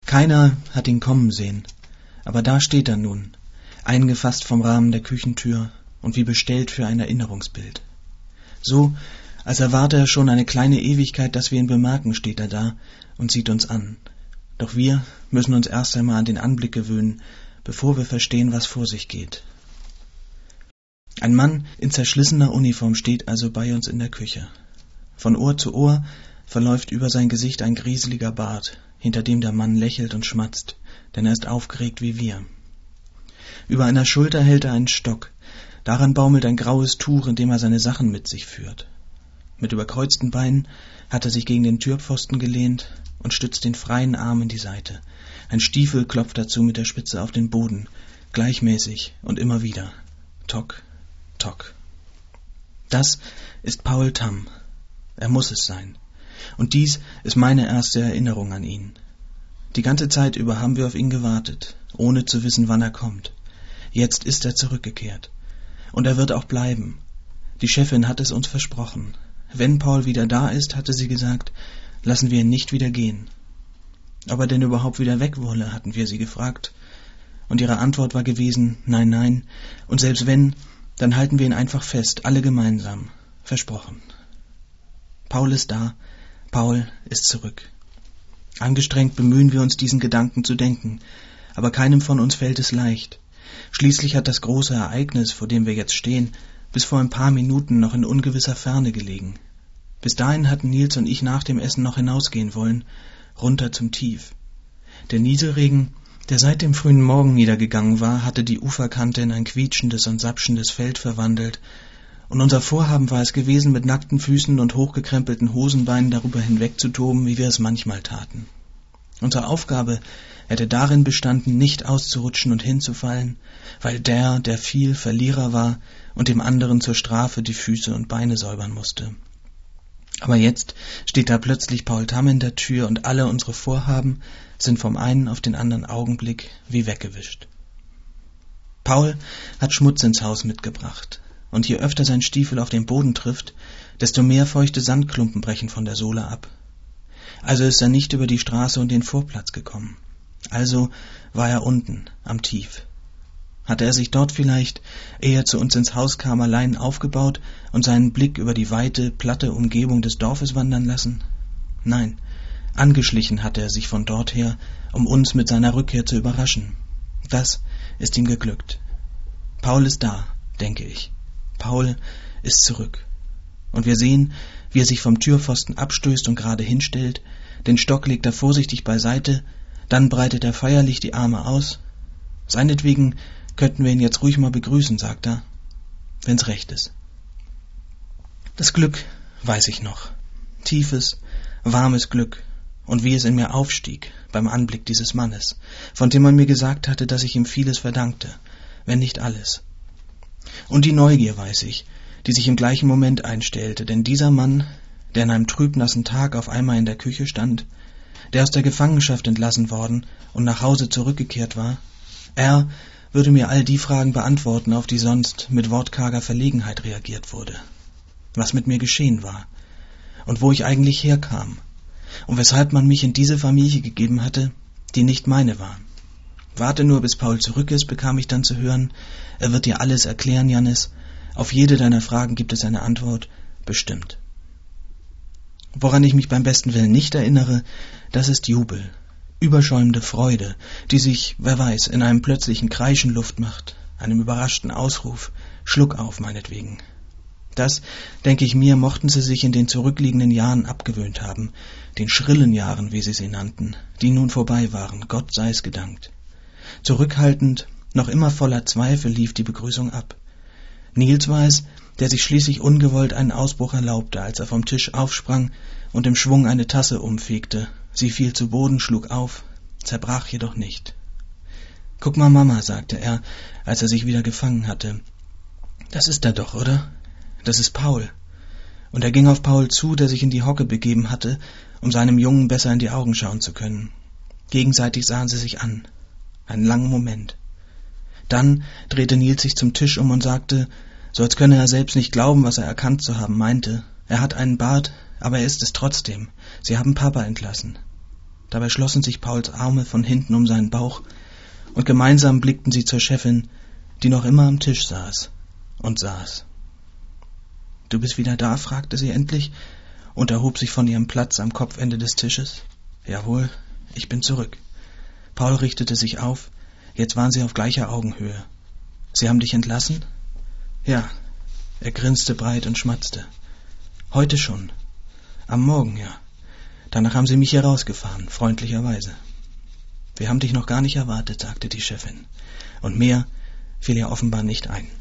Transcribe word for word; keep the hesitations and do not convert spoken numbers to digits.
Keiner hat ihn kommen sehen, aber da steht er nun, eingefasst vom Rahmen der Küchentür und wie bestellt für ein Erinnerungsbild. So, als erwarte er schon eine kleine Ewigkeit, dass wir ihn bemerken, steht er da und sieht uns an. Doch wir müssen uns erst einmal an den Anblick gewöhnen, bevor wir verstehen, was vor sich geht. Ein Mann in zerschlissener Uniform steht also bei uns in der Küche. Von Ohr zu Ohr verläuft über sein Gesicht ein grieseliger Bart, hinter dem der Mann lächelt und schmatzt, denn er ist aufgeregt wie wir. Über einer Schulter hält er einen Stock, daran baumelt ein graues Tuch, in dem er seine Sachen mit sich führt. Mit überkreuzten Beinen hat er sich gegen den Türpfosten gelehnt und stützt den freien Arm in die Seite. Ein Stiefel klopft dazu mit der Spitze auf den Boden, gleichmäßig und immer wieder. Tock, tock. Das ist Paul Tamm. Er muss es sein. Und dies ist meine erste Erinnerung an ihn. Die ganze Zeit über haben wir auf ihn gewartet, ohne zu wissen, wann er kommt. Jetzt ist er zurückgekehrt. Und er wird auch bleiben. Die Chefin hat es uns versprochen. Wenn Paul wieder da ist, hatte sie gesagt, lassen wir ihn nicht wieder gehen. Ob er denn überhaupt wieder weg wolle, hatten wir sie gefragt. Und ihre Antwort war gewesen, nein, nein. Und selbst wenn, dann halten wir ihn einfach fest, alle gemeinsam. Versprochen. Paul ist da. Paul ist zurück. Angestrengt bemühen wir uns, diesen Gedanken zu denken. Aber keinem von uns fällt es leicht. Schließlich hat das große Ereignis, vor dem wir jetzt stehen, bis vor ein paar Minuten noch in ungewisser Ferne gelegen. Bis dahin hatten Nils und ich nach dem Essen noch hinausgehen wollen, runter zum Tief. Der Nieselregen, der seit dem frühen Morgen niedergegangen war, hatte die Uferkante in ein quietschendes und sapschendes Feld verwandelt, und unser Vorhaben war es gewesen, mit nackten Füßen und hochgekrempelten Hosenbeinen darüber hinwegzutoben, wie wir es manchmal taten. Unsere Aufgabe hätte darin bestanden, nicht auszurutschen und hinzufallen, weil der, der fiel, Verlierer war und dem anderen zur Strafe die Füße und Beine säubern musste. Aber jetzt steht da plötzlich Paul Tamm in der Tür und alle unsere Vorhaben sind vom einen auf den anderen Augenblick wie weggewischt. Paul hat Schmutz ins Haus mitgebracht, und je öfter sein Stiefel auf den Boden trifft, desto mehr feuchte Sandklumpen brechen von der Sohle ab. Also ist er nicht über die Straße und den Vorplatz gekommen. Also war er unten, am Tief. Hatte er sich dort vielleicht, ehe er zu uns ins Haus kam, allein aufgebaut und seinen Blick über die weite, platte Umgebung des Dorfes wandern lassen? Nein, angeschlichen hatte er sich von dort her, um uns mit seiner Rückkehr zu überraschen. Das ist ihm geglückt. Paul ist da, denke ich. Paul ist zurück. Und wir sehen, wie er sich vom Türpfosten abstößt und gerade hinstellt, den Stock legt er vorsichtig beiseite, dann breitet er feierlich die Arme aus. Seinetwegen könnten wir ihn jetzt ruhig mal begrüßen, sagt er, wenn's recht ist. Das Glück weiß ich noch. Tiefes, warmes Glück. Und wie es in mir aufstieg beim Anblick dieses Mannes, von dem man mir gesagt hatte, dass ich ihm vieles verdankte, wenn nicht alles. Und die Neugier weiß ich, die sich im gleichen Moment einstellte, denn dieser Mann, der an einem trübnassen Tag auf einmal in der Küche stand, der aus der Gefangenschaft entlassen worden und nach Hause zurückgekehrt war, er würde mir all die Fragen beantworten, auf die sonst mit wortkarger Verlegenheit reagiert wurde. Was mit mir geschehen war und wo ich eigentlich herkam und weshalb man mich in diese Familie gegeben hatte, die nicht meine war. Warte nur, bis Paul zurück ist, bekam ich dann zu hören, er wird dir alles erklären, Jannis. Auf jede deiner Fragen gibt es eine Antwort, bestimmt. Woran ich mich beim besten Willen nicht erinnere, das ist Jubel, überschäumende Freude, die sich, wer weiß, in einem plötzlichen Kreischen Luft macht, einem überraschten Ausruf, Schluck auf meinetwegen. Das, denke ich mir, mochten sie sich in den zurückliegenden Jahren abgewöhnt haben, den schrillen Jahren, wie sie sie nannten, die nun vorbei waren, Gott sei es gedankt. Zurückhaltend, noch immer voller Zweifel lief die Begrüßung ab. Nils war es, der sich schließlich ungewollt einen Ausbruch erlaubte, als er vom Tisch aufsprang und im Schwung eine Tasse umfegte. Sie fiel zu Boden, schlug auf, zerbrach jedoch nicht. »Guck mal, Mama«, sagte er, als er sich wieder gefangen hatte. »Das ist er doch, oder? Das ist Paul.« Und er ging auf Paul zu, der sich in die Hocke begeben hatte, um seinem Jungen besser in die Augen schauen zu können. Gegenseitig sahen sie sich an. Einen langen Moment. Dann drehte Nils sich zum Tisch um und sagte, so als könne er selbst nicht glauben, was er erkannt zu haben meinte. Er hat einen Bart, aber er ist es trotzdem. Sie haben Papa entlassen. Dabei schlossen sich Pauls Arme von hinten um seinen Bauch, und gemeinsam blickten sie zur Chefin, die noch immer am Tisch saß und saß. »Du bist wieder da?« fragte sie endlich und erhob sich von ihrem Platz am Kopfende des Tisches. »Jawohl, ich bin zurück.« Paul richtete sich auf. Jetzt waren sie auf gleicher Augenhöhe. »Sie haben dich entlassen?« »Ja.« Er grinste breit und schmatzte. »Heute schon?« »Am Morgen, ja. Danach haben sie mich hier rausgefahren, freundlicherweise.« »Wir haben dich noch gar nicht erwartet«, sagte die Chefin. Und mehr fiel ihr offenbar nicht ein.